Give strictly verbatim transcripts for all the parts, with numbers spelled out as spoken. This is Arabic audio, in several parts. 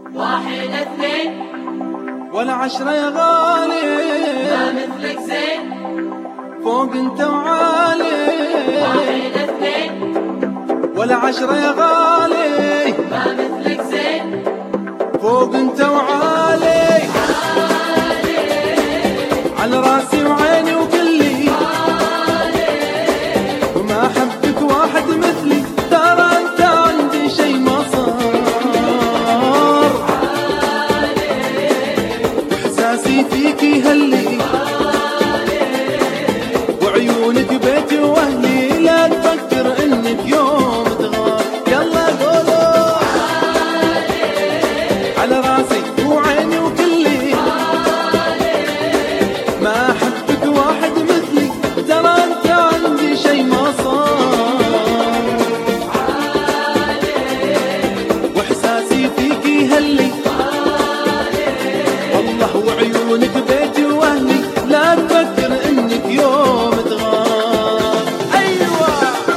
واحد اثنين ولا عشرة يا غالي، ما مثلك زين فوق انت وعالي. واحد اثنين ولا عشرة يا غالي، ما مثلك زين فوق انت وعالي. على راسي وعيني وكلي، وما احبك واحد مثلي، ترى انت عندي شي ما صار. واحساسي فيك يهلي، وعيونك بيتي واهلي، لا تفكر انك يوم تغار. يلا قولوا على راسي وعيني وكلي، ما احبك واحد مثلي، ترى انت عندي شي ما صار. واحساسي فيك يهلي، والله وعيونك بيتي واهلي، لا تفكر انك يوم تغار. ايوه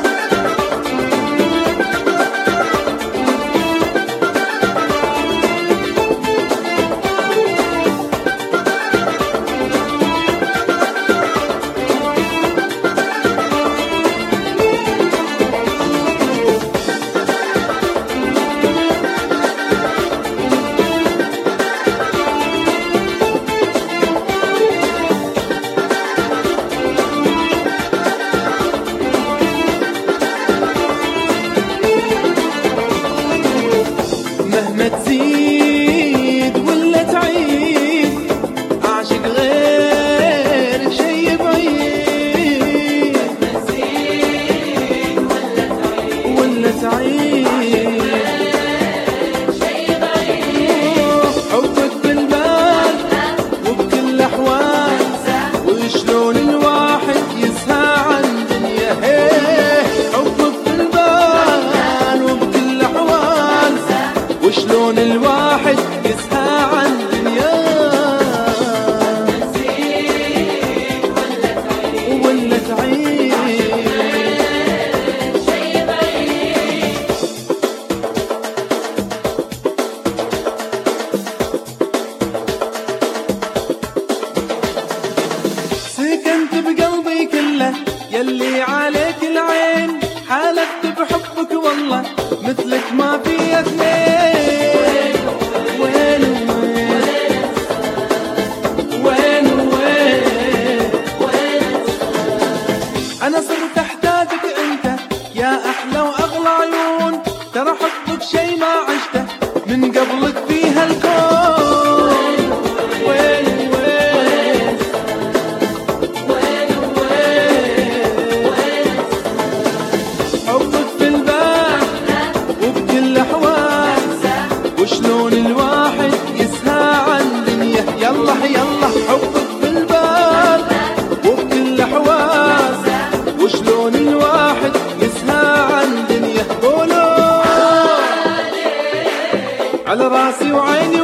مهما تزيد ولا تعيد، أعشق غير شي بعيد. مهما تزيد ولا تعيد ولا تعيد شي بعيد، حبك بالبال وبكل أحوال، وشلون الواحد يسهى عن دنيا. هيه حبك بالبال وبكل أحوال، وشلون الواحد يسهى عن دنيا. تزيد ولا تعيد ولا تعيد شي بعيد. سكنت بقلبي كله، يلي عليك العين، حالفت بحبك والله مثلك ما في اثنين. وين وين وين وين انا صرت احتاجك انت يا احلى واغلى عيون، ترى حبك شي ما عشته من قبلك في هالكون. وين وين حبك في البال وبكل احوال، وشلون الواحد يسهى عن دنيا. يلا يلا حبك في البال وبكل احوال، وشلون الواحد يسهى عن دنيا. قولوا على راسي وعيني